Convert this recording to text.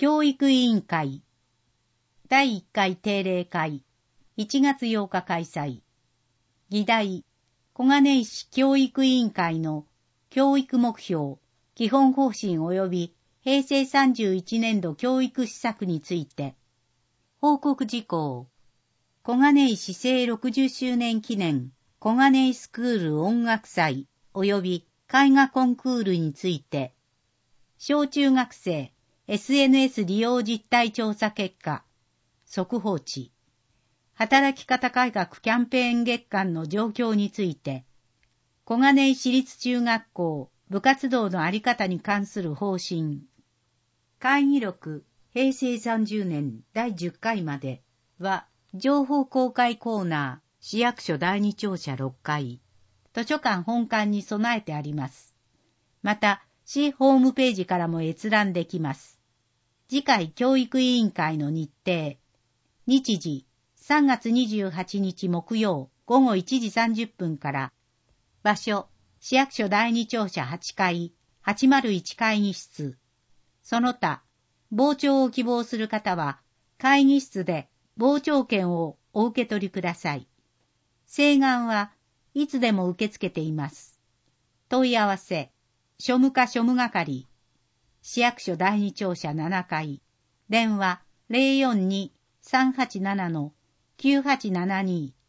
教育委員会第1回定例会1月8日開催。議題、小金井市教育委員会の教育目標、基本方針及び平成31年度教育施策について。報告事項。小金井市制60周年記念小金井スクール音楽祭及び絵画コンクールについて。小中学生 SNS 利用実態調査結果。速報値。働き方改革キャンペーン月間の状況について。小金井市立中学校部活動のあり方に関する方針。会議録平成30年第10回までは情報公開コーナー市役所第2庁舎6階図書館本館に備えてあります。また市ホームページからも閲覧できます。次回教育委員会の日程。日時3月28日木曜午後1時30分から。場所市役所第2庁舎8階801会議室。その他傍聴を希望する方は会議室で傍聴券をお受け取りください。請願はいつでも受け付けています。問い合わせ庶務課庶務係市役所第2庁舎7階電話 042-387-9872